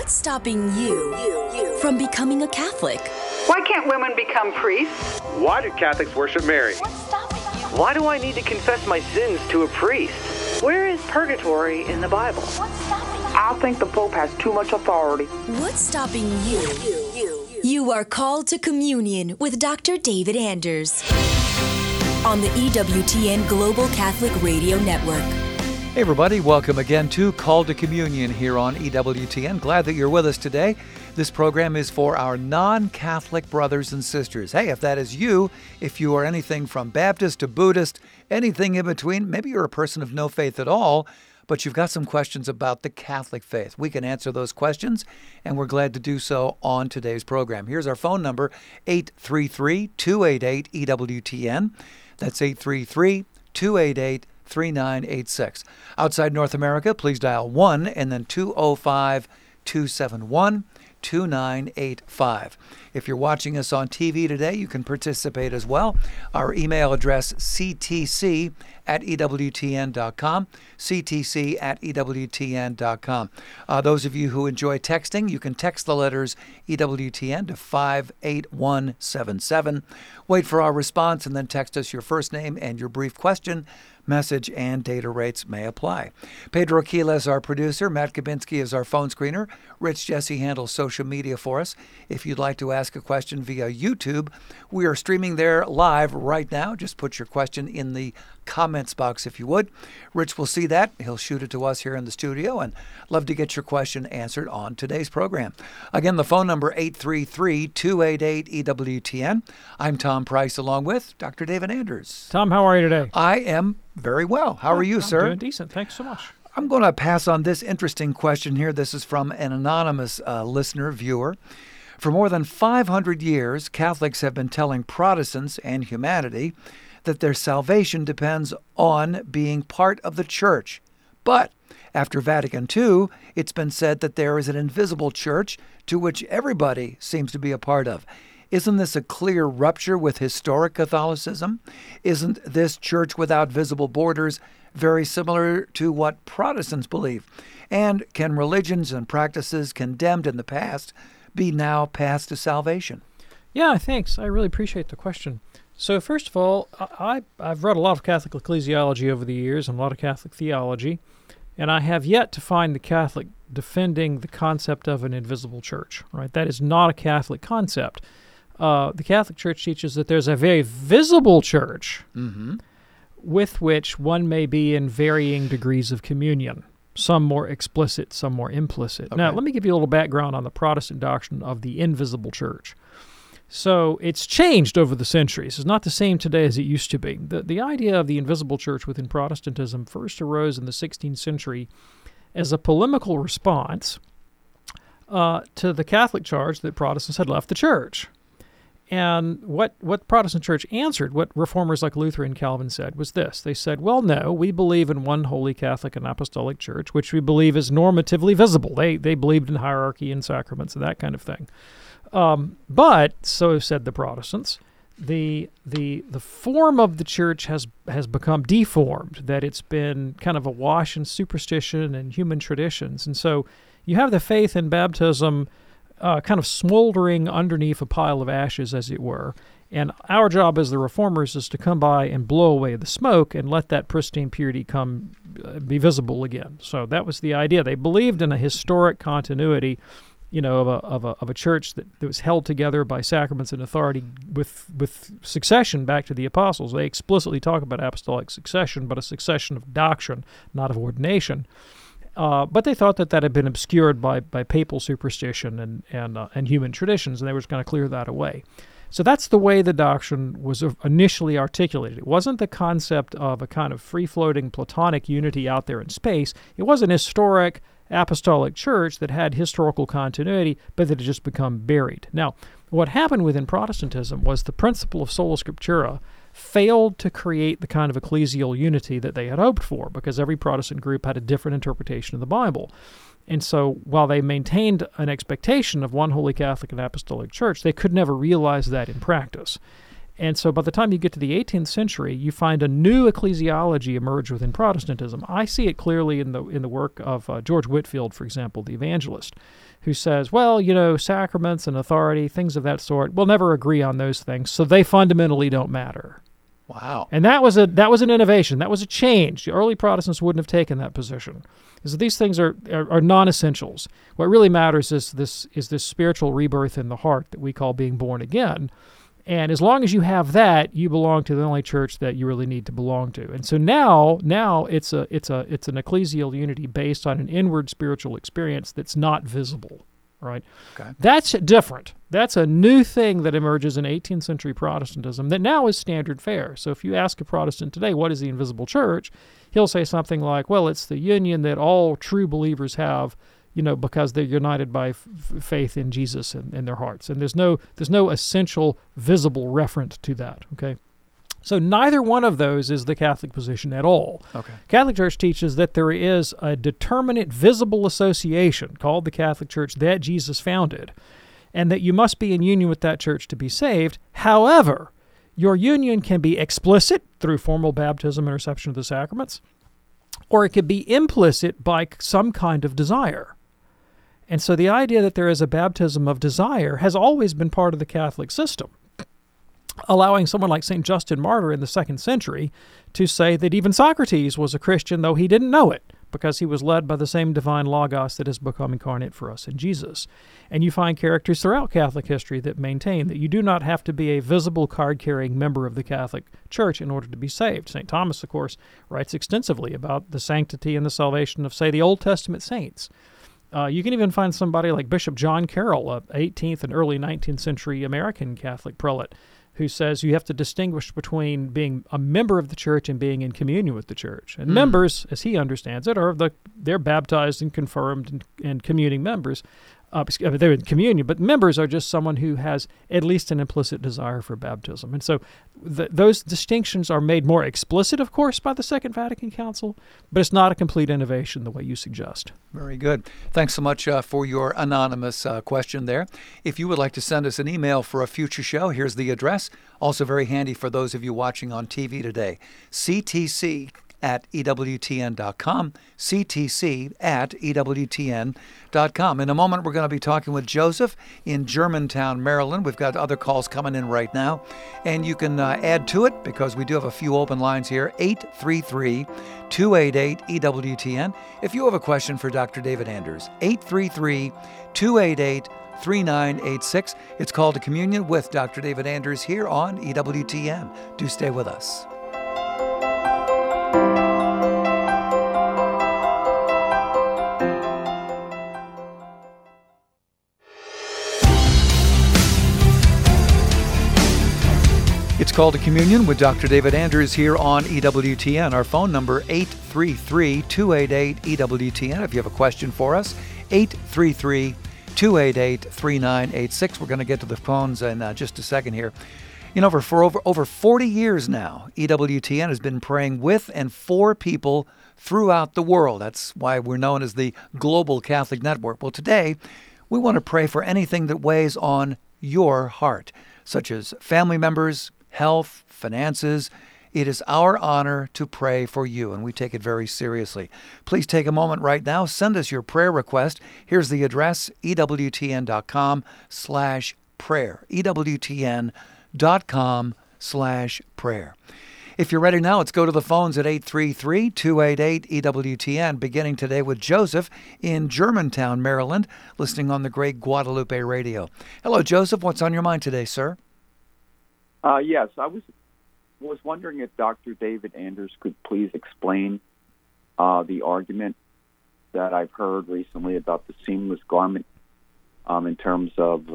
What's stopping you from becoming a Catholic? Why can't women become priests? Why do Catholics worship Mary? What's stopping you? Why do I need to confess my sins to a priest? Where is purgatory in the Bible? What's stopping you? I think the Pope has too much authority. What's stopping you? You are called to communion with Dr. David Anders on the EWTN Global Catholic Radio Network. Hey everybody, welcome again to Call to Communion here on EWTN. Glad that you're with us today. This program is for our non-Catholic brothers and sisters. Hey, if that is you, if you are anything from Baptist to Buddhist, anything in between, maybe you're a person of no faith at all, but you've got some questions about the Catholic faith. We can answer those questions, and we're glad to do so on today's program. Here's our phone number, 833-288-EWTN. That's 833-288-3986. Outside North America, please dial 1 and then 205-271-2985. If you're watching us on TV today, you can participate as well. Our email address, ctc@ewtn.com, ctc@ewtn.com. Those of you who enjoy texting, you can text the letters EWTN to 58177. Wait for our response and then text us your first name and your brief question. Message and data rates may apply. Pedro Quiles, our producer. Matt Kabinski is our phone screener. Rich Jesse handles social media for us. If you'd like to ask a question via YouTube, we are streaming there live right now. Just put your question in the comments box if you would. Rich will see that. He'll shoot it to us here in the studio, and love to get your question answered on today's program. Again, the phone number 833-288-EWTN. I'm Tom Price along with Dr. David Anders. Tom, how are you today? I am very well. How are you, sir? I'm doing decent. Thanks so much. I'm going to pass on this interesting question here. This is from an anonymous listener, viewer. For more than 500 years, Catholics have been telling Protestants and humanity that their salvation depends on being part of the church. But after Vatican II, it's been said that there is an invisible church to which everybody seems to be a part of. Isn't this a clear rupture with historic Catholicism? Isn't this church without visible borders very similar to what Protestants believe? And can religions and practices condemned in the past be now passed to salvation? Yeah, thanks. I really appreciate the question. So first of all, I've read a lot of Catholic ecclesiology over the years and a lot of Catholic theology, and I have yet to find the Catholic defending the concept of an invisible church. Right? That is not a Catholic concept. The Catholic Church teaches that there's a very visible church with which one may be in varying degrees of communion, some more explicit, some more implicit. Okay. Now, let me give you a little background on the Protestant doctrine of the invisible church. So it's changed over the centuries. It's not the same today as it used to be. The idea of the invisible church within Protestantism first arose in the 16th century as a polemical response to the Catholic charge that Protestants had left the church. And what the Protestant church answered, what reformers like Luther and Calvin said, was this. They said, well, no, we believe in one holy Catholic and apostolic church, which we believe is normatively visible. They believed in hierarchy and sacraments and that kind of thing. But, so said the Protestants, the form of the church has become deformed, that it's been kind of awash in superstition and human traditions. And so you have the faith in baptism kind of smoldering underneath a pile of ashes, as it were. And our job as the reformers is to come by and blow away the smoke and let that pristine purity be visible again. So that was the idea. They believed in a historic continuity, of a church that was held together by sacraments and authority with succession back to the apostles. They explicitly talk about apostolic succession, but a succession of doctrine, not of ordination. But they thought that had been obscured by papal superstition and human traditions, and they were just going to clear that away. So that's the way the doctrine was initially articulated. It wasn't the concept of a kind of free-floating Platonic unity out there in space. It was an historic apostolic church that had historical continuity, but that had just become buried. Now, what happened within Protestantism was the principle of sola scriptura failed to create the kind of ecclesial unity that they had hoped for, because every Protestant group had a different interpretation of the Bible. And so while they maintained an expectation of one holy Catholic and apostolic church, they could never realize that in practice. And so by the time you get to the 18th century, you find a new ecclesiology emerge within Protestantism. I see it clearly in the work of George Whitefield, for example, the evangelist, who says, well, sacraments and authority, things of that sort, we'll never agree on those things, so they fundamentally don't matter. Wow. And that was an innovation. That was a change. The early Protestants wouldn't have taken that position. Because these things are non-essentials. What really matters is this spiritual rebirth in the heart that we call being born again. And as long as you have that, you belong to the only church that you really need to belong to. And so now it's an ecclesial unity based on an inward spiritual experience that's not visible. Right? Okay. That's different. That's a new thing that emerges in 18th century Protestantism that now is standard fare. So if you ask a Protestant today, what is the invisible church? He'll say something like, well, it's the union that all true believers have, because they're united by faith in Jesus in their hearts. And there's no essential visible referent to that, okay? So neither one of those is the Catholic position at all. Okay. Catholic Church teaches that there is a determinate visible association called the Catholic Church that Jesus founded, and that you must be in union with that church to be saved. However, your union can be explicit through formal baptism and reception of the sacraments, or it could be implicit by some kind of desire. And so the idea that there is a baptism of desire has always been part of the Catholic system, allowing someone like St. Justin Martyr in the 2nd century to say that even Socrates was a Christian, though he didn't know it, because he was led by the same divine Logos that has become incarnate for us in Jesus. And you find characters throughout Catholic history that maintain that you do not have to be a visible card-carrying member of the Catholic Church in order to be saved. St. Thomas, of course, writes extensively about the sanctity and the salvation of, say, the Old Testament saints. You can even find somebody like Bishop John Carroll, a 18th and early 19th century American Catholic prelate, who says you have to distinguish between being a member of the church and being in communion with the church. And members, as he understands it, they're baptized and confirmed and communing members. They're in communion, but members are just someone who has at least an implicit desire for baptism. And so those distinctions are made more explicit, of course, by the Second Vatican Council, but it's not a complete innovation the way you suggest. Very good. Thanks so much for your anonymous question there. If you would like to send us an email for a future show, here's the address. Also very handy for those of you watching on TV today. CTC@EWTN.com, CTC@EWTN.com. In a moment, we're going to be talking with Joseph in Germantown, Maryland. We've got other calls coming in right now, and you can add to it because we do have a few open lines here, 833-288-EWTN. If you have a question for Dr. David Anders, 833-288-3986. It's called A Communion with Dr. David Anders here on EWTN. Do stay with us. It's called A Communion with Dr. David Anders here on EWTN. Our phone number, 833-288-EWTN. If you have a question for us, 833-288-3986. We're going to get to the phones in just a second here. For over 40 years now, EWTN has been praying with and for people throughout the world. That's why we're known as the Global Catholic Network. Well, today, we want to pray for anything that weighs on your heart, such as family members, health, finances. It is our honor to pray for you, and we take it very seriously. Please take a moment right now. Send us your prayer request. Here's the address, EWTN.com/prayer. EWTN.com/prayer. If you're ready now, let's go to the phones at 833-288-EWTN, beginning today with Joseph in Germantown, Maryland, listening on the Great Guadalupe Radio. Hello, Joseph. What's on your mind today, sir? Yes, I was wondering if Dr. David Anders could please explain the argument that I've heard recently about the seamless garment in terms of,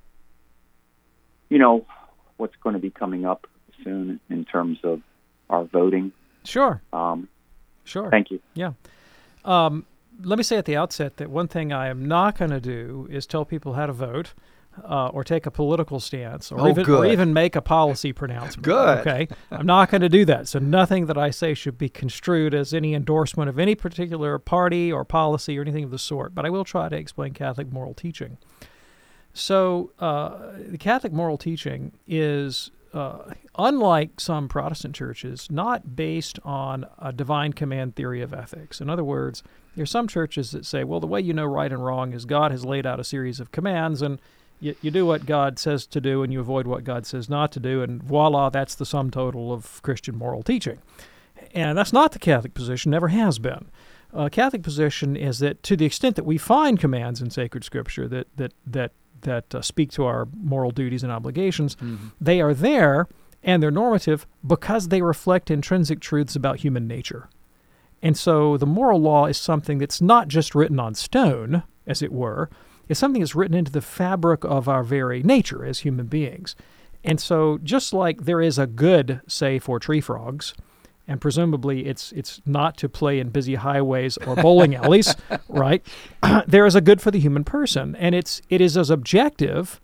what's going to be coming up soon in terms of our voting. Sure. Sure. Thank you. Yeah. Let me say at the outset that one thing I am not going to do is tell people how to vote. Or take a political stance, or even make a policy pronouncement. Good. Okay, I'm not going to do that. So nothing that I say should be construed as any endorsement of any particular party or policy or anything of the sort. But I will try to explain Catholic moral teaching. So the Catholic moral teaching is unlike some Protestant churches, not based on a divine command theory of ethics. In other words, there are some churches that say, well, the way you know right and wrong is God has laid out a series of commands, and you do what God says to do, and you avoid what God says not to do, and voila, that's the sum total of Christian moral teaching. And that's not the Catholic position, never has been. Catholic position is that to the extent that we find commands in sacred Scripture that speak to our moral duties and obligations, they are there and they're normative because they reflect intrinsic truths about human nature. And so the moral law is something that's not just written on stone, as it were. It's something that's written into the fabric of our very nature as human beings. And so just like there is a good, say, for tree frogs, and presumably it's not to play in busy highways or bowling alleys, right? There is a good for the human person, and it is as objective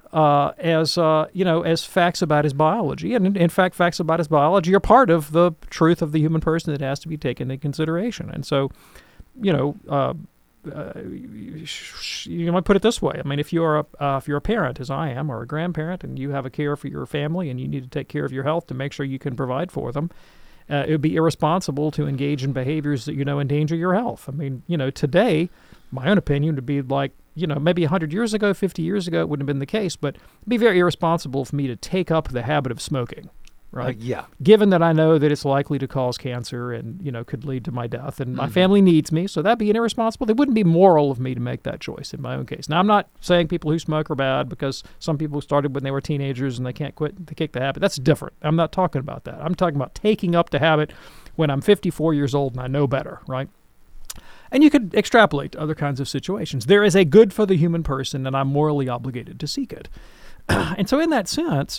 as facts about his biology. And in fact, facts about his biology are part of the truth of the human person that has to be taken into consideration. And so, you might put it this way. I mean, if you're a parent, as I am, or a grandparent, and you have a care for your family, and you need to take care of your health to make sure you can provide for them, it would be irresponsible to engage in behaviors that endanger your health. I mean, today, my own opinion would be like, maybe 100 years ago, 50 years ago, it wouldn't have been the case, but it'd be very irresponsible for me to take up the habit of smoking, right? Yeah. Given that I know that it's likely to cause cancer and, could lead to my death, and my family needs me, so that'd be an irresponsible. It wouldn't be moral of me to make that choice in my own case. Now, I'm not saying people who smoke are bad, because some people started when they were teenagers and they can't quit, they kick the habit. That's different. I'm not talking about that. I'm talking about taking up the habit when I'm 54 years old and I know better, right? And you could extrapolate to other kinds of situations. There is a good for the human person, and I'm morally obligated to seek it. And so in that sense,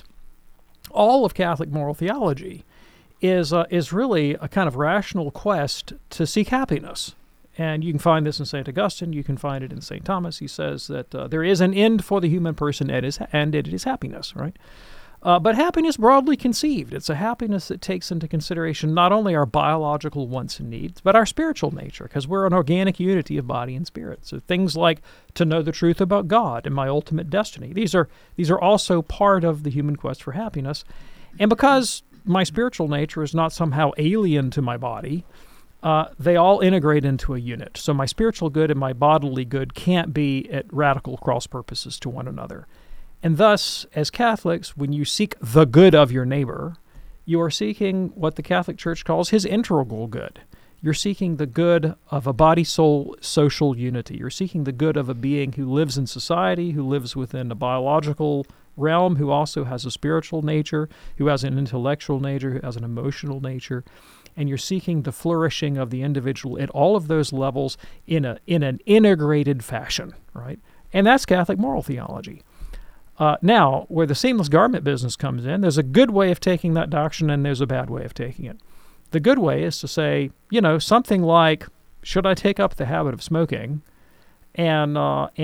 all of Catholic moral theology is really a kind of rational quest to seek happiness. And you can find this in St. Augustine. You can find it in St. Thomas. He says that there is an end for the human person, and it is happiness, right? But happiness broadly conceived. It's a happiness that takes into consideration not only our biological wants and needs, but our spiritual nature, because we're an organic unity of body and spirit. So things like to know the truth about God and my ultimate destiny. These are also part of the human quest for happiness. And because my spiritual nature is not somehow alien to my body, they all integrate into a unit. So my spiritual good and my bodily good can't be at radical cross purposes to one another. And thus, as Catholics, when you seek the good of your neighbor, you are seeking what the Catholic Church calls his integral good. You're seeking the good of a body-soul social unity. You're seeking the good of a being who lives in society, who lives within a biological realm, who also has a spiritual nature, who has an intellectual nature, who has an emotional nature. And you're seeking the flourishing of the individual at all of those levels in an integrated fashion, right? And that's Catholic moral theology. Now, where the seamless garment business comes in, there's a good way of taking that doctrine and there's a bad way of taking it. The good way is to say, something like, should I take up the habit of smoking? And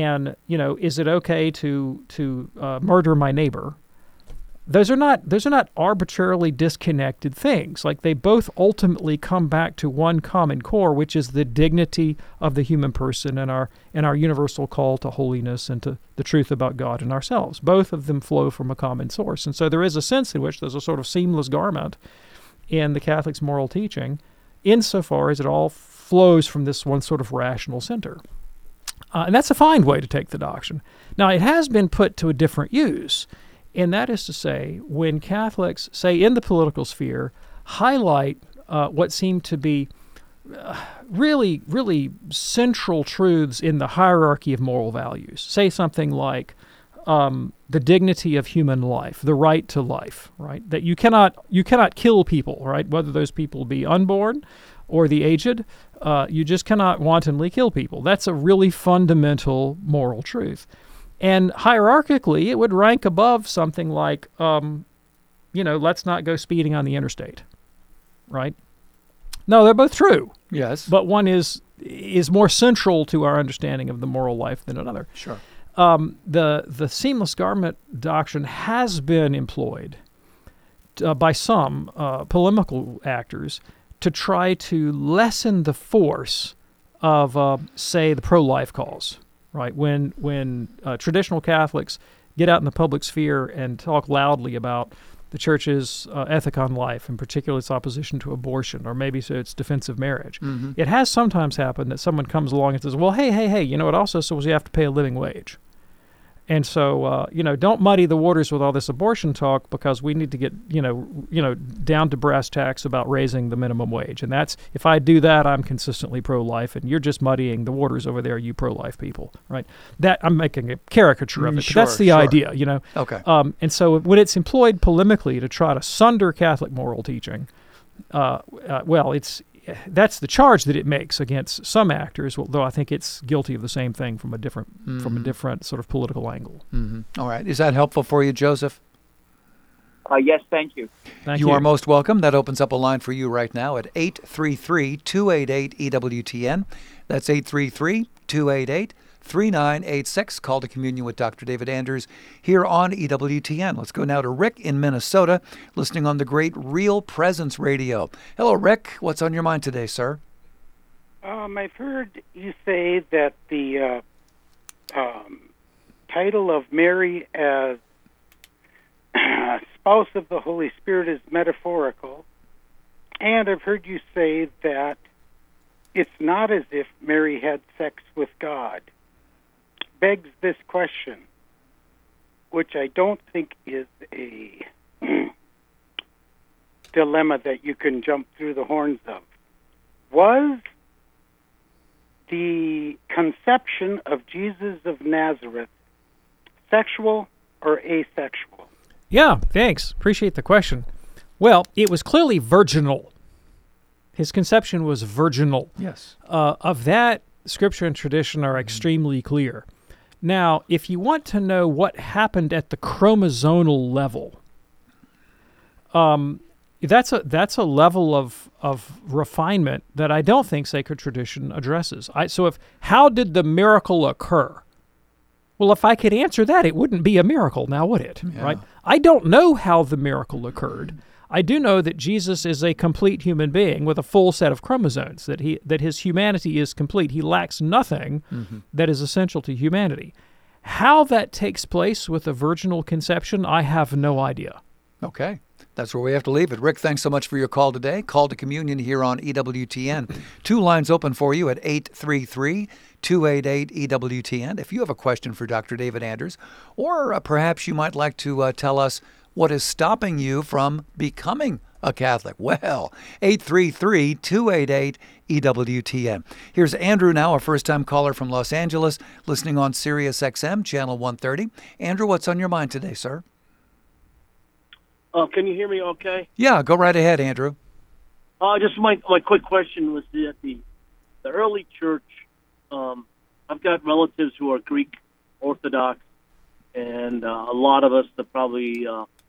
is it okay to murder my neighbor? Those are not arbitrarily disconnected things. Like, they both ultimately come back to one common core, which is the dignity of the human person and our universal call to holiness and to the truth about God and ourselves. Both of them flow from a common source. And so there is a sense in which there's a sort of seamless garment in the Catholic's moral teaching, insofar as it all flows from this one sort of rational center. And that's a fine way to take the doctrine. Now, it has been put to a different use. And that is to say, when Catholics, say in the political sphere, highlight what seem to be really, really central truths in the hierarchy of moral values, say something like the dignity of human life, the right to life, right? That you cannot kill people, right? Whether those people be unborn or the aged, you just cannot wantonly kill people. That's a really fundamental moral truth. And hierarchically, it would rank above something like, let's not go speeding on the interstate, right? No, they're both true. Yes. But one is more central to our understanding of the moral life than another. Sure. The seamless garment doctrine has been employed by some polemical actors to try to lessen the force of, say, the pro-life cause. Right, when traditional Catholics get out in the public sphere and talk loudly about the church's ethic on life, in particular its opposition to abortion, or maybe so its defense of marriage. It has sometimes happened that someone comes along and says, well, hey, you know, it also says you have to pay a living wage. And so, don't muddy the waters with all this abortion talk, because we need to get, down to brass tacks about raising the minimum wage. And that's, if I do that, I'm consistently pro-life, and you're just muddying the waters over there, you pro-life people, right? That, I'm making a caricature of it, but that's the idea, Okay. And so when it's employed polemically to try to sunder Catholic moral teaching, that's the charge that it makes against some actors, though I think it's guilty of the same thing from a different sort of political angle. All right. Is that helpful for you, Joseph? Yes, thank you. Thank you you. are most welcome. That opens up a line for you right now at 833-288-EWTN. That's 833-288-3986. Call to Communion with Dr. David Anders here on EWTN. Let's go now to Rick in Minnesota, listening on the great Real Presence Radio. Hello, Rick. What's on your mind today, sir? I've heard you say that the title of Mary as spouse of the Holy Spirit is metaphorical, and I've heard you say that it's not as if Mary had sex with God. Begs this question, which I don't think is a dilemma that you can jump through the horns of. Was the conception of Jesus of Nazareth sexual or asexual? Yeah, thanks. Appreciate the question. Well, it was clearly virginal. His conception was virginal. Yes. Of that, Scripture and tradition are extremely clear. Now, if you want to know what happened at the chromosomal level, that's a level of refinement that I don't think sacred tradition addresses. How did the miracle occur? Well, if I could answer that, it wouldn't be a miracle now, would it? Yeah. Right? I don't know how the miracle occurred. I do know that Jesus is a complete human being with a full set of chromosomes, that his humanity is complete. He lacks nothing that is essential to humanity. How that takes place with a virginal conception, I have no idea. Okay. That's where we have to leave it. Rick, thanks so much for your call today. Call to Communion here on EWTN. 2 lines open for you at 833-288-EWTN. If you have a question for Dr. David Anders, or perhaps you might like to tell us what is stopping you from becoming a Catholic, well, 833-288-EWTN. Here's Andrew now, a first-time caller from Los Angeles, listening on Sirius XM, Channel 130. Andrew, what's on your mind today, sir? Can you hear me okay? Yeah, go right ahead, Andrew. Just my quick question was that the early church, I've got relatives who are Greek Orthodox, and a lot of us are probably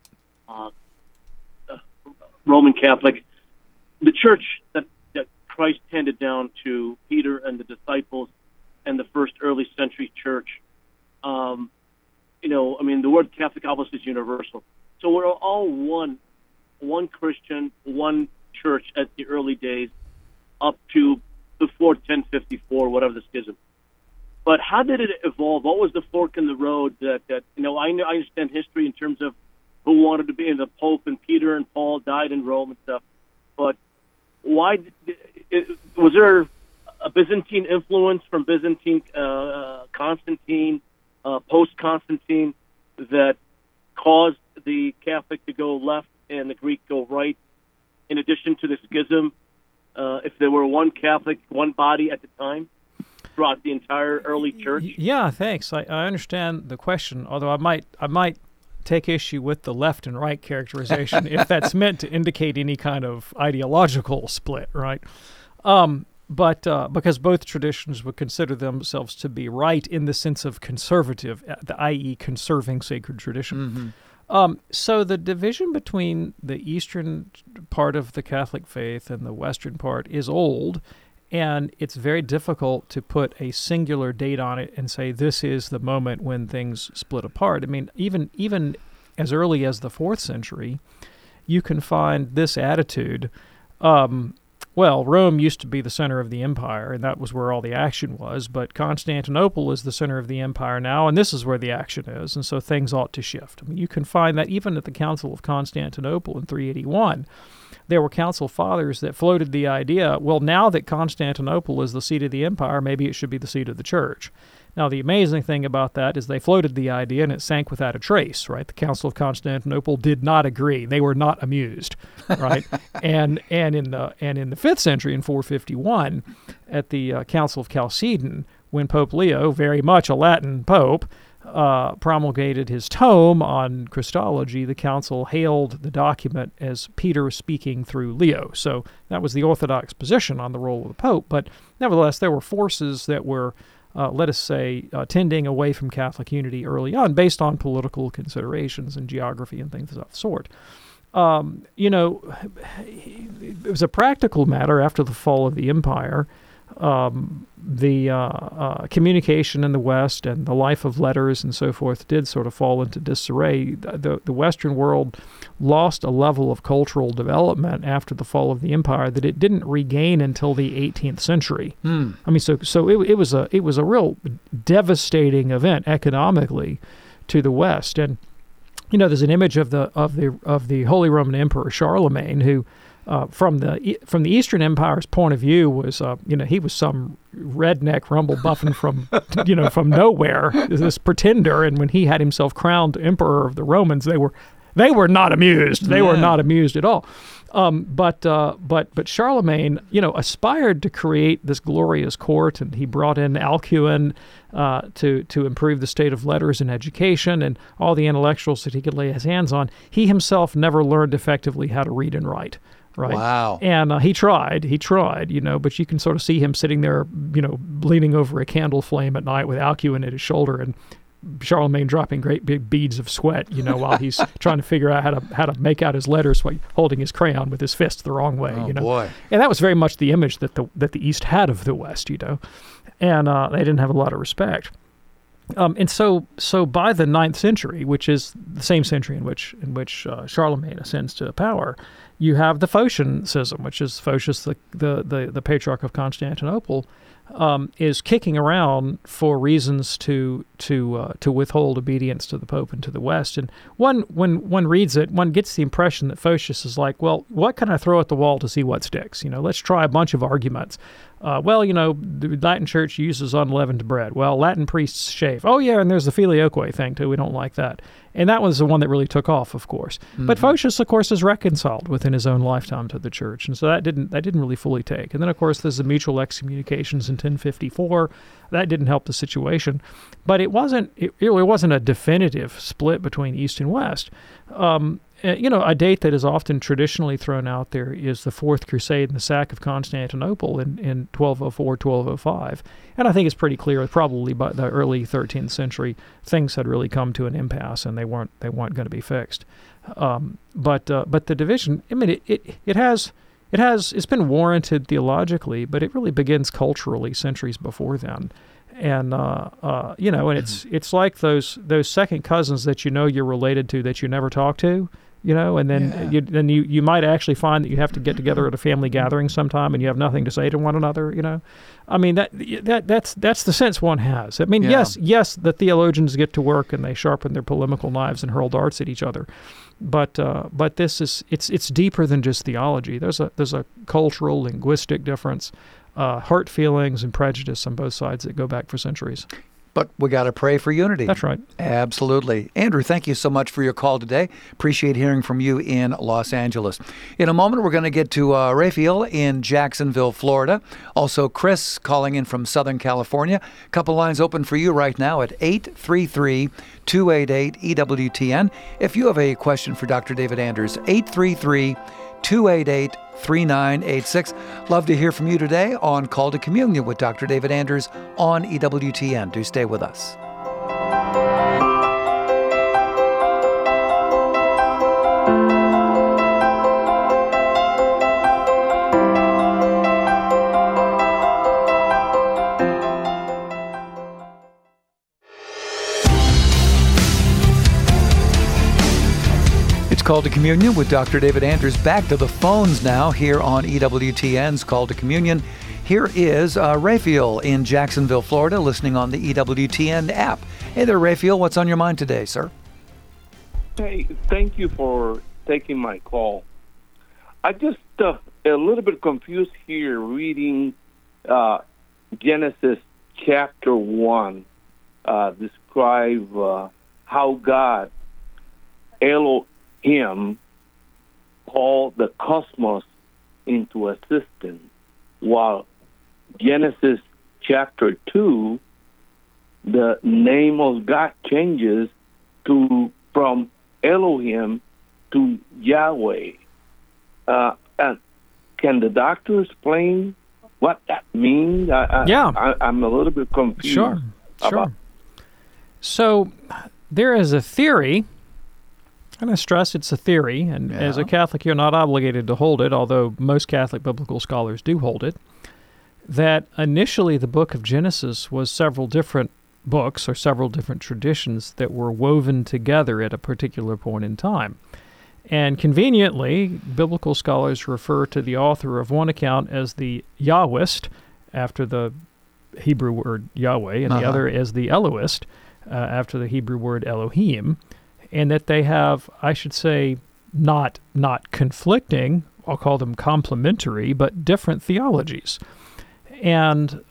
Roman Catholic. The church that Christ handed down to Peter and the disciples and the first early century church, the word Catholic obviously is universal. So we're all one Christian, one church at the early days, up to before 1054, whatever the schism. But how did it evolve? What was the fork in the road that I understand history in terms of who wanted to be in the Pope, and Peter and Paul died in Rome and stuff. But why was there a Byzantine influence from Byzantine Constantine, post-Constantine, that caused the Catholic to go left and the Greek go right, in addition to the schism, if there were one Catholic, one body at the time throughout the entire early church? Yeah, thanks. I understand the question, although I might take issue with the left and right characterization if that's meant to indicate any kind of ideological split, right? But because both traditions would consider themselves to be right in the sense of conservative, i.e. conserving sacred tradition. So the division between the eastern part of the Catholic faith and the western part is old, and it's very difficult to put a singular date on it and say this is the moment when things split apart. I mean, even as early as the 4th century, you can find this attitude. well, Rome used to be the center of the empire, and that was where all the action was, but Constantinople is the center of the empire now, and this is where the action is, and so things ought to shift. I mean, you can find that even at the Council of Constantinople in 381, there were council fathers that floated the idea, well, now that Constantinople is the seat of the empire, maybe it should be the seat of the church. Now, the amazing thing about that is they floated the idea and it sank without a trace, right? The Council of Constantinople did not agree. They were not amused, right? and in the 5th century, in 451, at the Council of Chalcedon, when Pope Leo, very much a Latin pope, promulgated his tome on Christology, the council hailed the document as Peter speaking through Leo. So that was the orthodox position on the role of the pope. But nevertheless, there were forces that were let us say, tending away from Catholic unity early on based on political considerations and geography and things of that sort. It was a practical matter after the fall of the empire. The communication in the West and the life of letters and so forth did sort of fall into disarray. The Western world lost a level of cultural development after the fall of the empire that it didn't regain until the 18th century. I mean, so it was a real devastating event economically to the West. And there's an image of the Holy Roman Emperor Charlemagne, who from the Eastern Empire's point of view was he was some redneck rumblebuffin from from nowhere, this pretender. And when he had himself crowned emperor of the Romans, they were not amused. They were not amused at all. But Charlemagne, aspired to create this glorious court, and he brought in Alcuin to improve the state of letters and education and all the intellectuals that he could lay his hands on. He himself never learned effectively how to read and write. Right. Wow. And he tried, but you can sort of see him sitting there, leaning over a candle flame at night with Alcuin at his shoulder, and Charlemagne dropping great big beads of sweat, while he's trying to figure out how to make out his letters while holding his crayon with his fist the wrong way. Boy. And that was very much the image that the East had of the West, and they didn't have a lot of respect. And so by the 9th century, which is the same century in which Charlemagne ascends to power, you have the Phocian schism, which is Photius, the Patriarch of Constantinople, is kicking around for reasons to withhold obedience to the Pope and to the West. And when one reads it, one gets the impression that Photius is like, well, what can I throw at the wall to see what sticks? Let's try a bunch of arguments. The Latin Church uses unleavened bread. Well, Latin priests shave. Oh, yeah, and there's the filioque thing, too. We don't like that. And that was the one that really took off, of course. Mm-hmm. But Photius, of course, is reconciled within his own lifetime to the Church, and so that didn't really fully take. And then, of course, there's the mutual excommunications in 1054. That didn't help the situation. But it really wasn't a definitive split between East and West. A date that is often traditionally thrown out there is the Fourth Crusade and the sack of Constantinople in 1204, 1205. And I think it's pretty clear, probably by the early 13th century, things had really come to an impasse and they weren't going to be fixed. But the division, I mean, it's been warranted theologically, but it really begins culturally centuries before then. And and it's like those second cousins that you're related to that you never talk to, and then you might actually find that you have to get together at a family gathering sometime and you have nothing to say to one another. I mean that's the sense one has. I mean, yes, the theologians get to work and they sharpen their polemical knives and hurl darts at each other, but this is it's deeper than just theology. There's a cultural, linguistic difference. Hurt feelings and prejudice on both sides that go back for centuries. But we got to pray for unity. That's right. Absolutely. Andrew, thank you so much for your call today. Appreciate hearing from you in Los Angeles. In a moment, we're going to get to Raphael in Jacksonville, Florida. Also, Chris calling in from Southern California. A couple lines open for you right now at 833-288-EWTN. If you have a question for Dr. David Anders, 833-288-3986. Love to hear from you today on Call to Communion with Dr. David Anders on EWTN. Do stay with us. It's Call to Communion with Dr. David Anders. Back to the phones now here on EWTN's Call to Communion. Here is Raphael in Jacksonville, Florida, listening on the EWTN app. Hey there, Raphael. What's on your mind today, sir? Hey, thank you for taking my call. I just a little bit confused here reading Genesis chapter 1, describe how God, Elohim, called the cosmos into existence, while Genesis chapter 2, the name of God changes from Elohim to Yahweh. And can the doctor explain what that means? I'm a little bit confused. Sure. So there is a theory. I'm going to stress it's a theory, and as a Catholic, you're not obligated to hold it, although most Catholic biblical scholars do hold it, that initially the book of Genesis was several different books or several different traditions that were woven together at a particular point in time. And conveniently, biblical scholars refer to the author of one account as the Yahwist, after the Hebrew word Yahweh, and the other as the Elohist, after the Hebrew word Elohim, and that they have, I should say, not conflicting, I'll call them complementary, but different theologies. And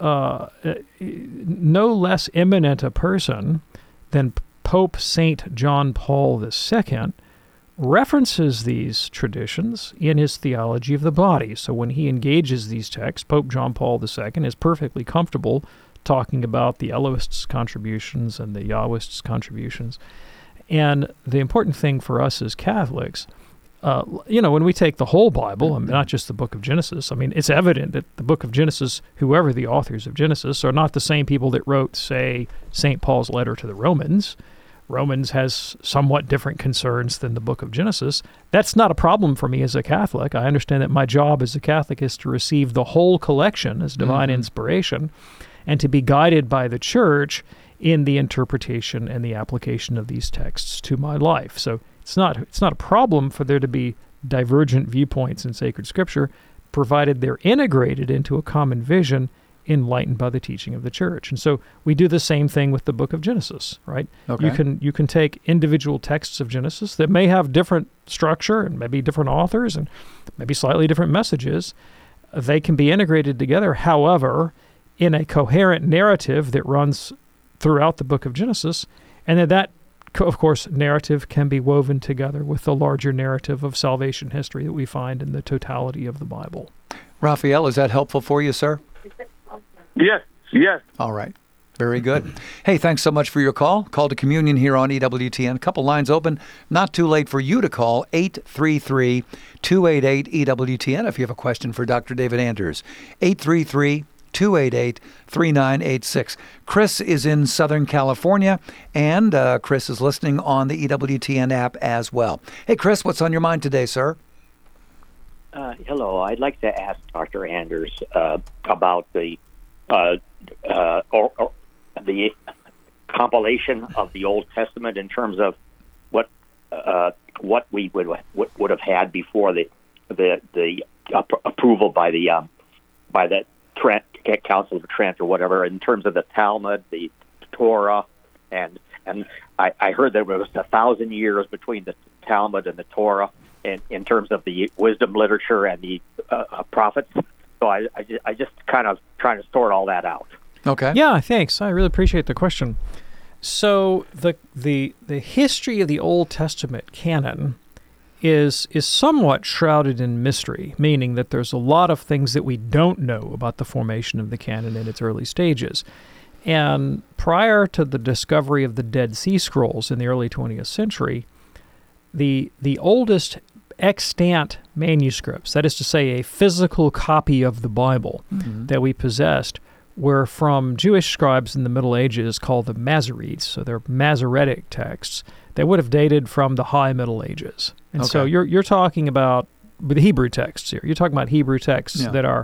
no less eminent a person than Pope St. John Paul II references these traditions in his theology of the body. So when he engages these texts, Pope John Paul II is perfectly comfortable talking about the Elohists' contributions and the Yahwists' contributions. And the important thing for us as Catholics, when we take the whole Bible, not just the book of Genesis, it's evident that the book of Genesis, whoever the authors of Genesis, are not the same people that wrote, say, St. Paul's letter to the Romans. Romans has somewhat different concerns than the book of Genesis. That's not a problem for me as a Catholic. I understand that my job as a Catholic is to receive the whole collection as divine inspiration and to be guided by the Church in the interpretation and the application of these texts to my life. So it's not a problem for there to be divergent viewpoints in sacred Scripture, provided they're integrated into a common vision enlightened by the teaching of the Church. And so we do the same thing with the book of Genesis, right? Okay. You can take individual texts of Genesis that may have different structure and maybe different authors and maybe slightly different messages. They can be integrated together, however, in a coherent narrative that runs throughout the book of Genesis, and that, of course, narrative can be woven together with the larger narrative of salvation history that we find in the totality of the Bible. Raphael, is that helpful for you, sir? Yes. All right. Very good. Hey, thanks so much for your call. Call to Communion here on EWTN. A couple lines open. Not too late for you to call 833-288-EWTN if you have a question for Dr. David Anders. 833-288-3986. Chris is in Southern California, and Chris is listening on the EWTN app as well. Hey, Chris, what's on your mind today, sir? Hello. I'd like to ask Dr. Anders about the compilation of the Old Testament in terms of what we would have had before the approval by the Council of Trent or whatever, in terms of the Talmud, the Torah, and I heard there was 1,000 years between the Talmud and the Torah in terms of the wisdom literature and the prophets. So I just kind of trying to sort all that out. Okay. Yeah, thanks. I really appreciate the question. So the history of the Old Testament canon is somewhat shrouded in mystery, meaning that there's a lot of things that we don't know about the formation of the canon in its early stages. And prior to the discovery of the Dead Sea Scrolls in the early 20th century, the oldest extant manuscripts, that is to say a physical copy of the Bible that we possessed, were from Jewish scribes in the Middle Ages called the Masoretes. So they're Masoretic texts that would have dated from the High Middle Ages. And so you're talking about the Hebrew texts here. You're talking about Hebrew texts that are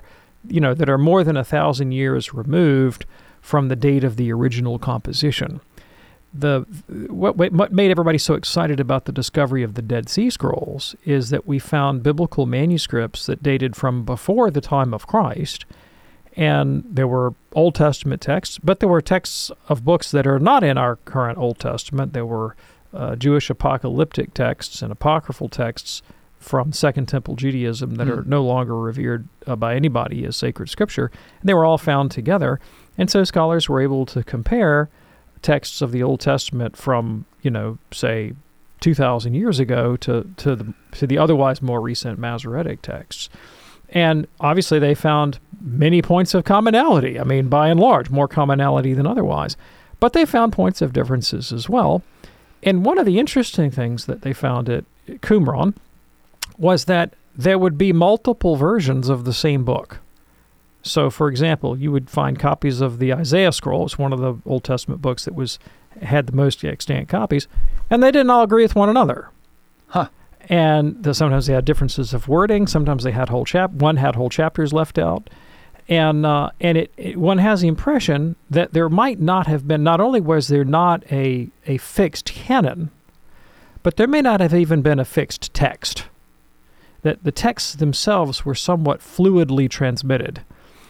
more than 1,000 years removed from the date of the original composition. what made everybody so excited about the discovery of the Dead Sea Scrolls is that we found biblical manuscripts that dated from before the time of Christ, and there were Old Testament texts, but there were texts of books that are not in our current Old Testament. There were Jewish apocalyptic texts and apocryphal texts from Second Temple Judaism that are no longer revered by anybody as sacred scripture. And they were all found together, and so scholars were able to compare texts of the Old Testament from, say, 2,000 years ago to the otherwise more recent Masoretic texts. And obviously they found many points of commonality. I mean, by and large, more commonality than otherwise. But they found points of differences as well. And one of the interesting things that they found at Qumran was that there would be multiple versions of the same book. So, for example, you would find copies of the Isaiah scroll. It's one of the Old Testament books that had the most extant copies, and they didn't all agree with one another. Huh. And sometimes they had differences of wording. Sometimes they had one had whole chapters left out. And one has the impression that there might not have been, not only was there not a fixed canon, but there may not have even been a fixed text. That the texts themselves were somewhat fluidly transmitted.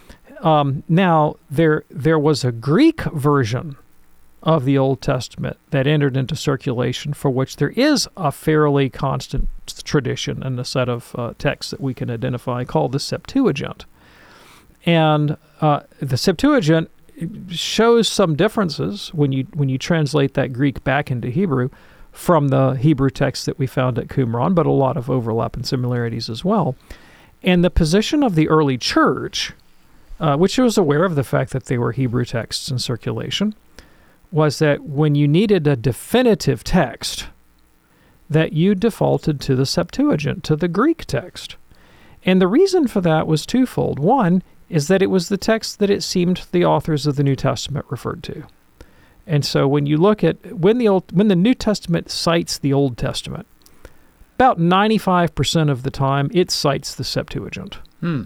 Now, there was a Greek version of the Old Testament that entered into circulation, for which there is a fairly constant tradition and a set of texts that we can identify called the Septuagint. And the Septuagint shows some differences when you translate that Greek back into Hebrew from the Hebrew text that we found at Qumran, but a lot of overlap and similarities as well. And the position of the early church, which was aware of the fact that there were Hebrew texts in circulation, was that when you needed a definitive text, that you defaulted to the Septuagint, to the Greek text. And the reason for that was twofold. One is that it was the text that it seemed the authors of the New Testament referred to. And so when you look at when the New Testament cites the Old Testament, about 95% of the time it cites the Septuagint.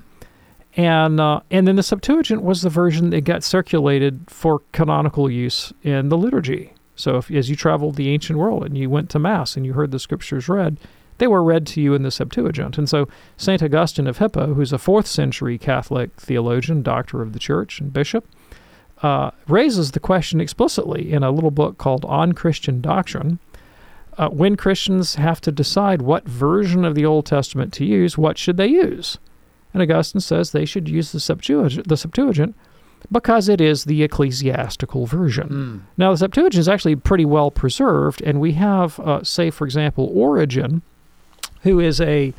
And then the Septuagint was the version that got circulated for canonical use in the liturgy. So as you traveled the ancient world and you went to Mass and you heard the scriptures read, they were read to you in the Septuagint. And so St. Augustine of Hippo, who's a 4th century Catholic theologian, doctor of the church, and bishop, raises the question explicitly in a little book called On Christian Doctrine. When Christians have to decide what version of the Old Testament to use, what should they use? And Augustine says they should use the Septuagint because it is the ecclesiastical version. Now, the Septuagint is actually pretty well preserved, and we have, say, for example, Origen, who is a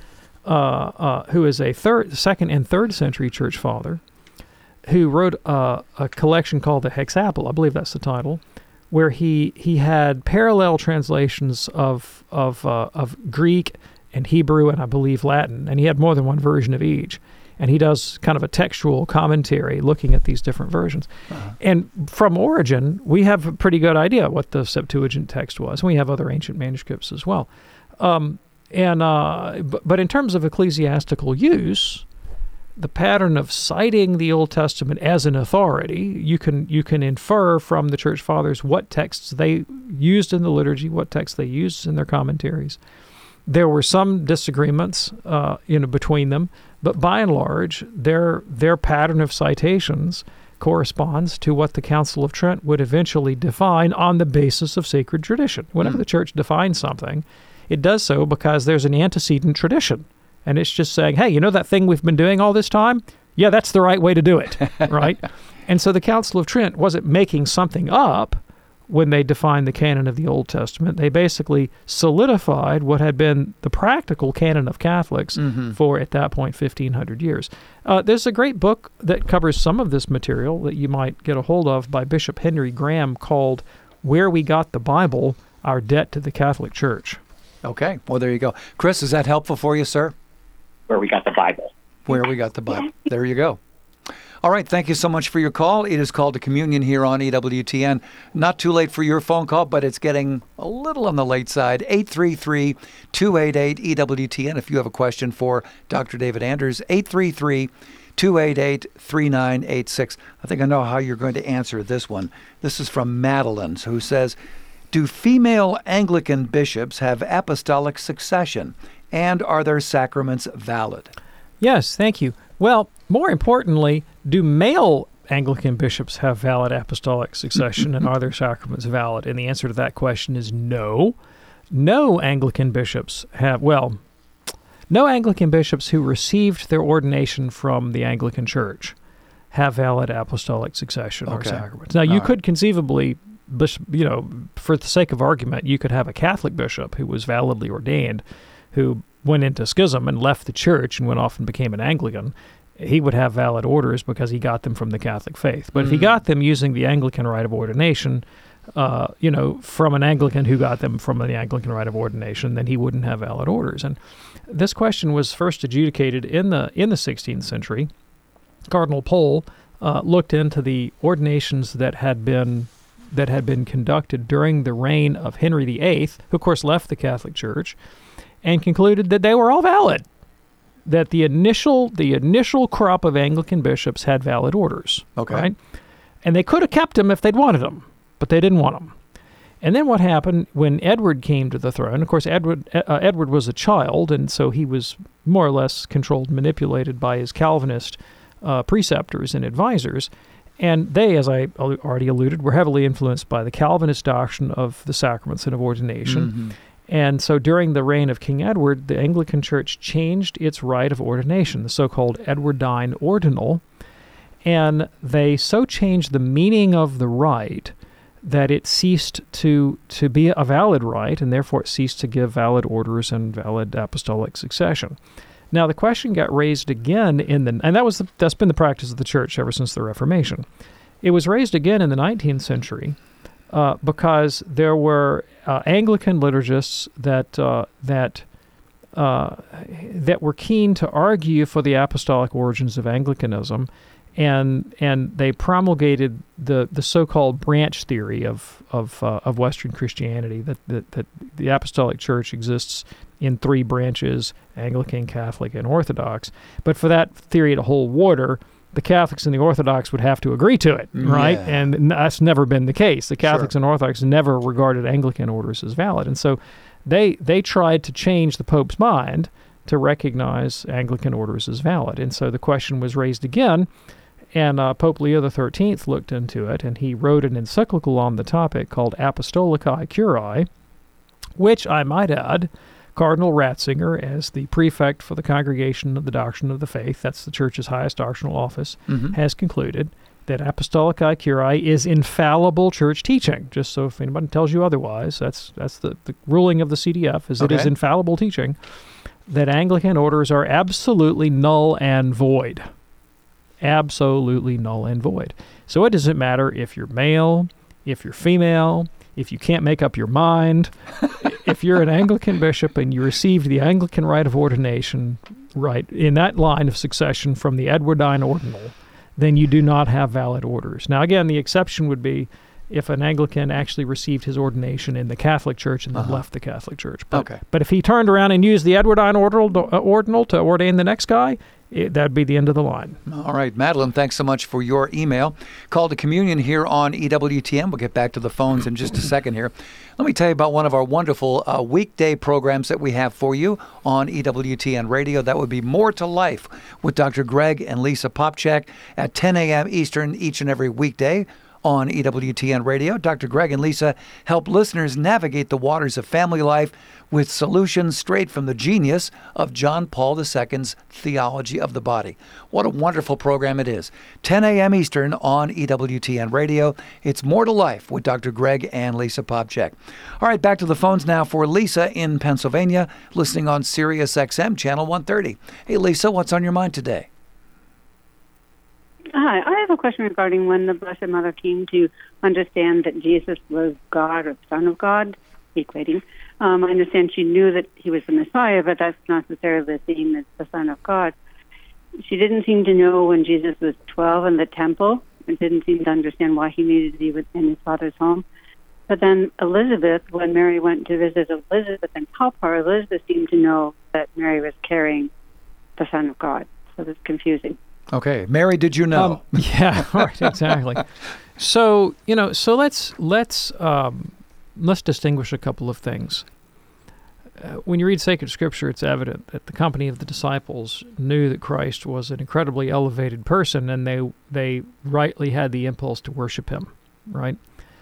2nd and 3rd century church father, who wrote a collection called the Hexapla, I believe that's the title, where he had parallel translations of Greek and Hebrew and I believe Latin, and he had more than one version of each. And he does kind of a textual commentary looking at these different versions. And from Origen, we have a pretty good idea what the Septuagint text was. And we have other ancient manuscripts as well. But in terms of ecclesiastical use, the pattern of citing the Old Testament as an authority, you can infer from the Church Fathers what texts they used in the liturgy, what texts they used in their commentaries. There were some disagreements, between them, but by and large, their pattern of citations corresponds to what the Council of Trent would eventually define on the basis of sacred tradition. Whenever the Church defines something, it does so because there's an antecedent tradition, and it's just saying, hey, you know that thing we've been doing all this time? Yeah, that's the right way to do it, right? And so the Council of Trent wasn't making something up when they defined the canon of the Old Testament. They basically solidified what had been the practical canon of Catholics for, at that point, 1,500 years. There's a great book that covers some of this material that you might get a hold of by Bishop Henry Graham called Where We Got the Bible, Our Debt to the Catholic Church. Okay, well, there you go. Chris, is that helpful for you, sir? Where We Got the Bible. Where We Got the Bible. There you go. All right, thank you so much for your call. It is Called to Communion here on EWTN. Not too late for your phone call, but it's getting a little on the late side. 833-288-EWTN if you have a question for Dr. David Anders. 833-288-3986. I think I know how you're going to answer this one. This is from Madeline, who says, Do female Anglican bishops have apostolic succession? And are their sacraments valid? Yes, thank you. Well, more importantly, do male Anglican bishops have valid apostolic succession, and are their sacraments valid? And the answer to that question is no. No Anglican bishops no Anglican bishops who received their ordination from the Anglican Church have valid apostolic succession or sacraments. Now, you could conceivably, for the sake of argument, you could have a Catholic bishop who was validly ordained, who went into schism and left the church and went off and became an Anglican. He would have valid orders because he got them from the Catholic faith. But if he got them using the Anglican rite of ordination, from an Anglican who got them from the Anglican rite of ordination, then he wouldn't have valid orders. And this question was first adjudicated in the 16th century. Cardinal Pole looked into the ordinations that had been conducted during the reign of Henry VIII, who of course left the Catholic Church, and concluded that they were all valid, that the initial crop of Anglican bishops had valid orders. Okay. Right? And they could have kept them if they'd wanted them, but they didn't want them. And then what happened when Edward came to the throne? Of course, Edward was a child, and so he was more or less controlled and manipulated by his Calvinist preceptors and advisors. And they, as I already alluded, were heavily influenced by the Calvinist doctrine of the sacraments and of ordination. Mm-hmm. And so during the reign of King Edward, the Anglican Church changed its rite of ordination, the so-called Edwardine ordinal, and they so changed the meaning of the rite that it ceased to be a valid rite, and therefore it ceased to give valid orders and valid apostolic succession. Now, the question got raised again and that's been the practice of the Church ever since the Reformation. It was raised again in the 19th century because there were Anglican liturgists that were keen to argue for the apostolic origins of Anglicanism, and they promulgated the so-called branch theory of Western Christianity, that the Apostolic Church exists in three branches: Anglican, Catholic, and Orthodox. But for that theory to hold water, the Catholics and the Orthodox would have to agree to it, right? Yeah. And that's never been the case. The Catholics and Orthodox never regarded Anglican orders as valid. And so they tried to change the Pope's mind to recognize Anglican orders as valid. And so the question was raised again, and Pope Leo XIII looked into it, and he wrote an encyclical on the topic called Apostolicae Curiae, which, I might add, Cardinal Ratzinger, as the prefect for the Congregation of the Doctrine of the Faith, that's the Church's highest doctrinal office, has concluded that Apostolicae Curiae is infallible Church teaching. Just so if anybody tells you otherwise, that's the ruling of the CDF, is it is infallible teaching, that Anglican orders are absolutely null and void. Absolutely null and void. So it doesn't matter if you're male, if you're female, if you can't make up your mind. If you're an Anglican bishop and you received the Anglican rite of ordination right in that line of succession from the Edwardine ordinal, then you do not have valid orders. Now, again, the exception would be if an Anglican actually received his ordination in the Catholic Church and then left the Catholic Church. But if he turned around and used the Edwardine ordinal to ordain the next guy, that'd be the end of the line. All right, Madeline, thanks so much for your email. Call to Communion here on EWTN. We'll get back to the phones in just a second here. Let me tell you about one of our wonderful weekday programs that we have for you on EWTN Radio. That would be More to Life with Dr. Greg and Lisa Popcak at 10 a.m. Eastern each and every weekday on EWTN Radio. Dr. Greg and Lisa help listeners navigate the waters of family life with solutions straight from the genius of John Paul II's theology of the body. What a wonderful program it is. 10 a.m. Eastern on EWTN Radio. It's More to Life with Dr. Greg and Lisa Popcak. All right, back to the phones now for Lisa in Pennsylvania, listening on Sirius XM Channel 130. Hey, Lisa, what's on your mind today? Hi, I have a question regarding when the Blessed Mother came to understand that Jesus was God or the Son of God, equating. I understand she knew that he was the Messiah, but that's not necessarily the same as the Son of God. She didn't seem to know when Jesus was 12 in the temple, and didn't seem to understand why he needed to be in his father's home. But then Elizabeth, when Mary went to visit Elizabeth and help her, Elizabeth seemed to know that Mary was carrying the Son of God. So that's confusing. Okay, Mary, did you know? Yeah, right, exactly. So let's let's distinguish a couple of things. When you read sacred scripture, it's evident that the company of the disciples knew that Christ was an incredibly elevated person, and they rightly had the impulse to worship him, right?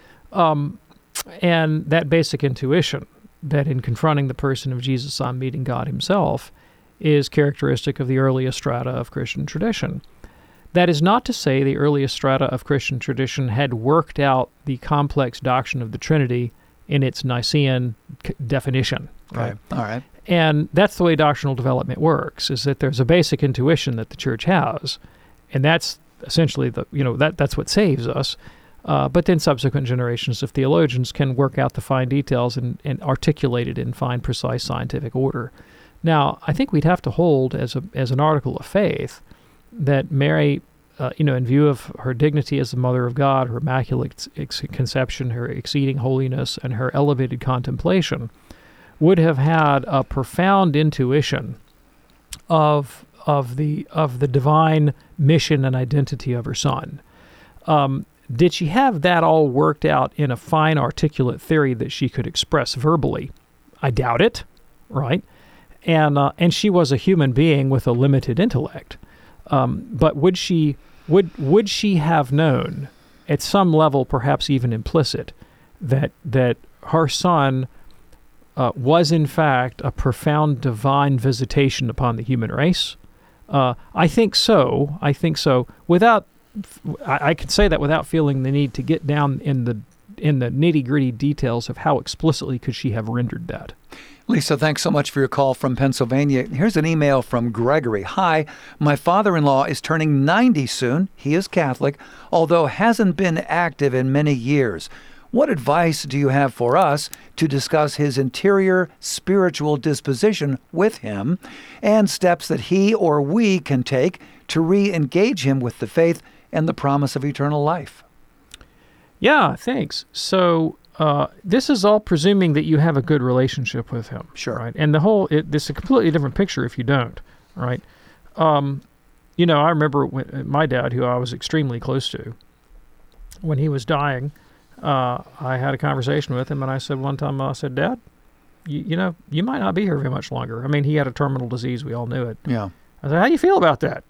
And that basic intuition that in confronting the person of Jesus on meeting God himself is characteristic of the earliest strata of Christian tradition. That is not to say the earliest strata of Christian tradition had worked out the complex doctrine of the Trinity in its Nicene definition. Right? Okay. All right. And that's the way doctrinal development works, is that there's a basic intuition that the church has, and that's essentially that's what saves us. But then subsequent generations of theologians can work out the fine details and articulate it in fine, precise scientific order. Now, I think we'd have to hold as an article of faith that Mary, in view of her dignity as the Mother of God, her immaculate conception, her exceeding holiness, and her elevated contemplation, would have had a profound intuition of the divine mission and identity of her Son. Did she have that all worked out in a fine, articulate theory that she could express verbally? I doubt it, right? And she was a human being with a limited intellect. But would she have known, at some level, perhaps even implicit, that her Son was in fact a profound divine visitation upon the human race? I think so. I can say that without feeling the need to get down in the nitty-gritty details of how explicitly could she have rendered that. Lisa, thanks so much for your call from Pennsylvania. Here's an email from Gregory. Hi, my father-in-law is turning 90 soon. He is Catholic, although hasn't been active in many years. What advice do you have for us to discuss his interior spiritual disposition with him and steps that he or we can take to re-engage him with the faith and the promise of eternal life? Yeah, thanks. So this is all presuming that you have a good relationship with him. Sure. Right? And this is a completely different picture if you don't, right? I remember my dad, who I was extremely close to, when he was dying, I had a conversation with him, and I said one time, Dad, you might not be here very much longer. I mean, he had a terminal disease. We all knew it. Yeah. I said, how do you feel about that?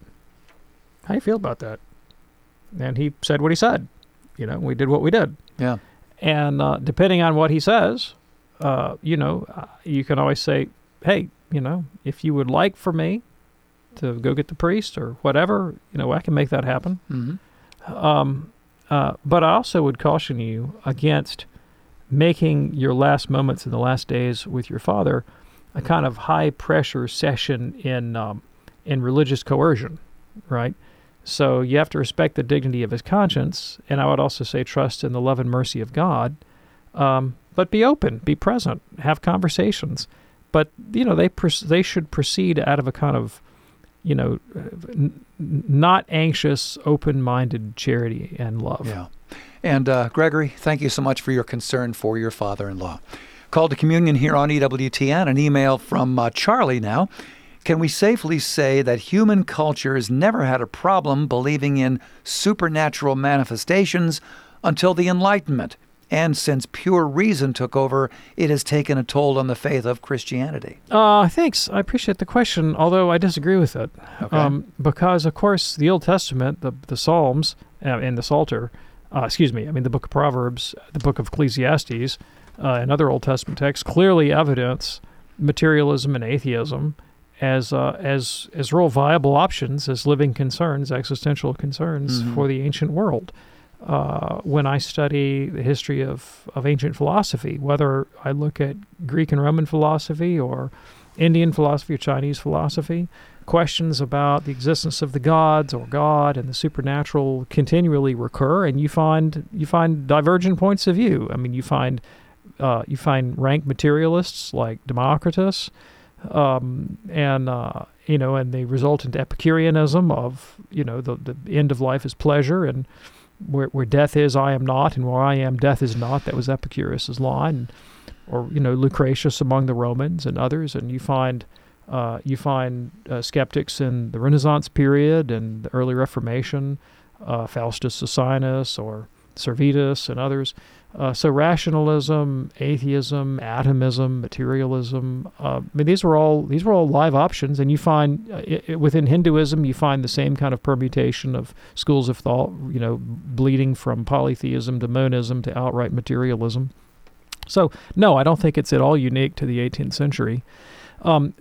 And he said what he said. We did what we did. Yeah. And depending on what he says, you can always say, hey, if you would like for me to go get the priest or whatever, I can make that happen. Mm-hmm. But I also would caution you against making your last moments in the last days with your father a kind of high-pressure session in religious coercion, right? So you have to respect the dignity of his conscience, and I would also say trust in the love and mercy of God. But be open, be present, have conversations. But they should proceed out of a kind of not anxious, open-minded charity and love. Yeah. And Gregory, thank you so much for your concern for your father-in-law. Call to communion here on EWTN. An email from Charlie now. Can we safely say that human culture has never had a problem believing in supernatural manifestations until the Enlightenment? And since pure reason took over, it has taken a toll on the faith of Christianity. Thanks. I appreciate the question, although I disagree with it. Okay. Because, of course, the Old Testament, the Psalms, and the Psalter, the book of Proverbs, the book of Ecclesiastes, and other Old Testament texts clearly evidence materialism and atheism as real viable options, as living concerns, existential concerns for the ancient world. When I study the history of ancient philosophy, whether I look at Greek and Roman philosophy or Indian philosophy or Chinese philosophy, questions about the existence of the gods or God and the supernatural continually recur, and you find divergent points of view. I mean, you find rank materialists like Democritus, and the resultant Epicureanism of the end of life is pleasure, and where death is, I am not, and where I am, death is not. That was Epicurus's line, or Lucretius among the Romans and others. And you find skeptics in the Renaissance period and the early Reformation, Faustus Socinus or Servetus and others. So rationalism, atheism, atomism, materialism. These were all live options, and you find within Hinduism you find the same kind of permutation of schools of thought. Bleeding from polytheism to monism to outright materialism. So no, I don't think it's at all unique to the 18th century. I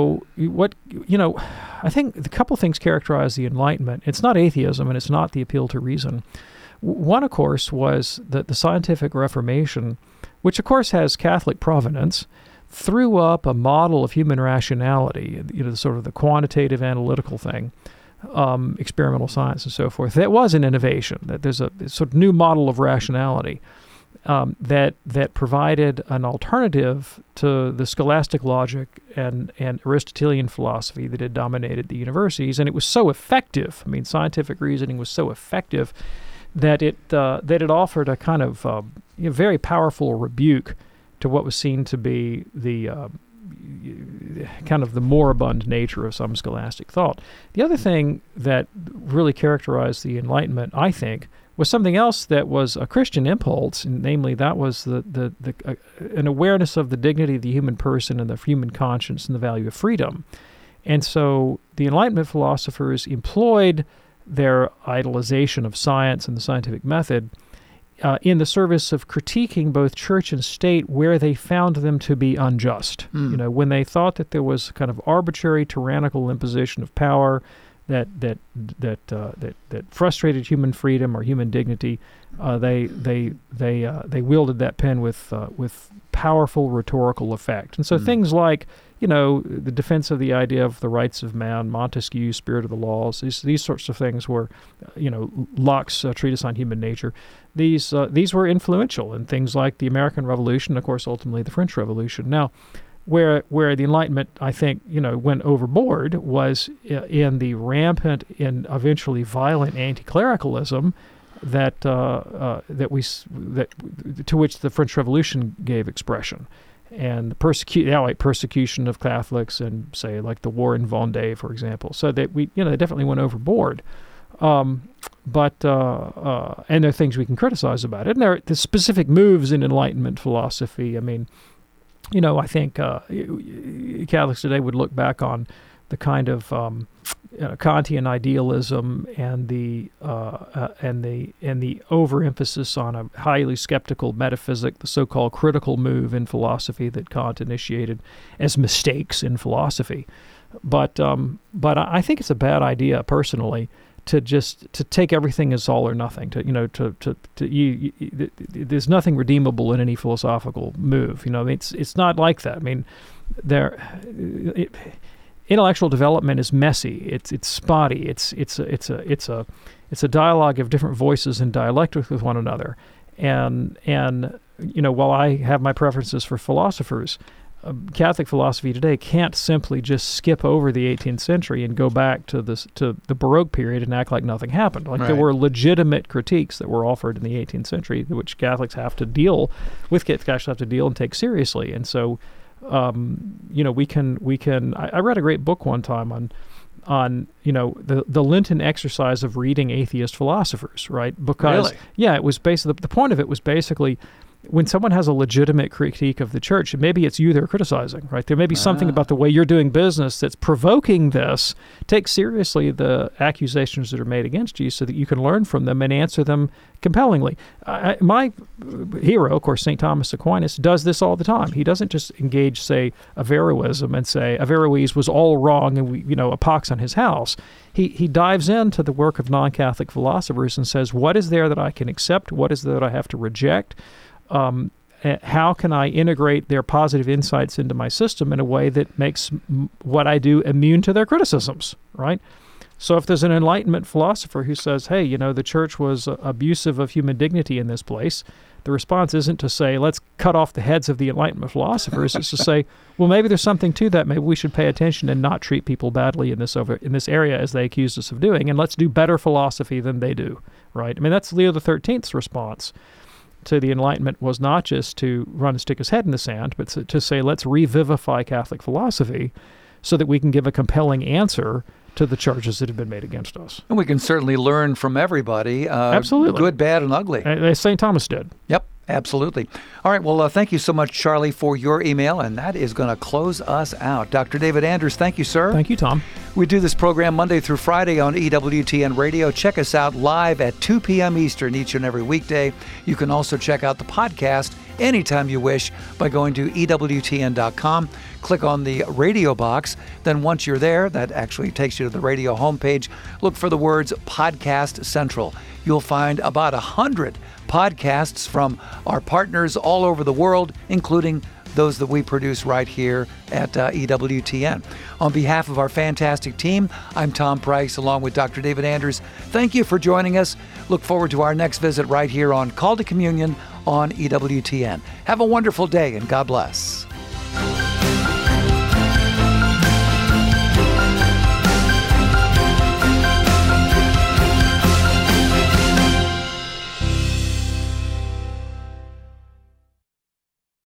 think a couple things characterize the Enlightenment. It's not atheism, and it's not the appeal to reason. One, of course, was that the scientific Reformation, which, of course, has Catholic provenance, threw up a model of human rationality, sort of the quantitative analytical thing, experimental science and so forth. That was an innovation, that there's a sort of new model of rationality that provided an alternative to the scholastic logic and Aristotelian philosophy that had dominated the universities. And it was so effective. Scientific reasoning was so effective that it offered a kind of very powerful rebuke to what was seen to be the kind of the moribund nature of some scholastic thought. The other thing that really characterized the Enlightenment, I think, was something else that was a Christian impulse, and namely that was an awareness of the dignity of the human person and the human conscience and the value of freedom. And so the Enlightenment philosophers employed their idolization of science and the scientific method in the service of critiquing both church and state where they found them to be unjust. When they thought that there was kind of arbitrary, tyrannical imposition of power that frustrated human freedom or human dignity, they wielded that pen with powerful rhetorical effect. And so things like the defense of the idea of the rights of man, Montesquieu's Spirit of the Laws, these sorts of things were, Locke's treatise on human nature. These were influential in things like the American Revolution, and of course, ultimately the French Revolution. Now, where the Enlightenment, I think, went overboard was in the rampant and eventually violent anti-clericalism to which the French Revolution gave expression. And the outright persecution of Catholics, and say like the war in Vendée, for example. So that they definitely went overboard. And there are things we can criticize about it. And there are the specific moves in Enlightenment philosophy. I think Catholics today would look back on the kind of Kantian idealism and the overemphasis on a highly skeptical metaphysic, the so-called critical move in philosophy that Kant initiated, as mistakes in philosophy. But I think it's a bad idea personally to take everything as all or nothing. There's nothing redeemable in any philosophical move. It's not like that. Intellectual development is messy. It's spotty. It's a dialogue of different voices in dialectic with one another. And while I have my preferences for philosophers, Catholic philosophy today can't simply just skip over the 18th century and go back to the Baroque period and act like nothing happened. There were legitimate critiques that were offered in the 18th century, which Catholics have to deal with. Catholics have to deal and take seriously. And so, we can. I read a great book one time on the Lenten exercise of reading atheist philosophers, right? Because it was basically the point of it was basically, when someone has a legitimate critique of the church, and maybe it's you they're criticizing, right? There may be something about the way you're doing business that's provoking this. Take seriously the accusations that are made against you so that you can learn from them and answer them compellingly. My hero, of course, St. Thomas Aquinas, does this all the time. He doesn't just engage, say, Averroism and say Averroes was all wrong and a pox on his house. He dives into the work of non-Catholic philosophers and says, what is there that I can accept? What is there that I have to reject? How can I integrate their positive insights into my system in a way that makes what I do immune to their criticisms, right? So if there's an Enlightenment philosopher who says, hey, the church was abusive of human dignity in this place, the response isn't to say, let's cut off the heads of the Enlightenment philosophers. It's to say, well, maybe there's something to that. Maybe we should pay attention and not treat people badly in this area as they accused us of doing, and let's do better philosophy than they do, right? That's Leo XIII's response to the Enlightenment, was not just to run and stick his head in the sand, but to say, let's revivify Catholic philosophy so that we can give a compelling answer to the charges that have been made against us. And we can certainly learn from everybody. Absolutely. Good, bad, and ugly. As St. Thomas did. Yep, absolutely. All right, well, thank you so much, Charlie, for your email, and that is going to close us out. Dr. David Anders, thank you, sir. Thank you, Tom. We do this program Monday through Friday on EWTN Radio. Check us out live at 2 p.m. Eastern each and every weekday. You can also check out the podcast anytime you wish by going to EWTN.com. Click on the radio box. Then once you're there, that actually takes you to the radio homepage. Look for the words Podcast Central. You'll find about 100 podcasts from our partners all over the world, including those that we produce right here at EWTN. On behalf of our fantastic team, I'm Tom Price along with Dr. David Anders. Thank you for joining us. Look forward to our next visit right here on Call to Communion on EWTN. Have a wonderful day and God bless.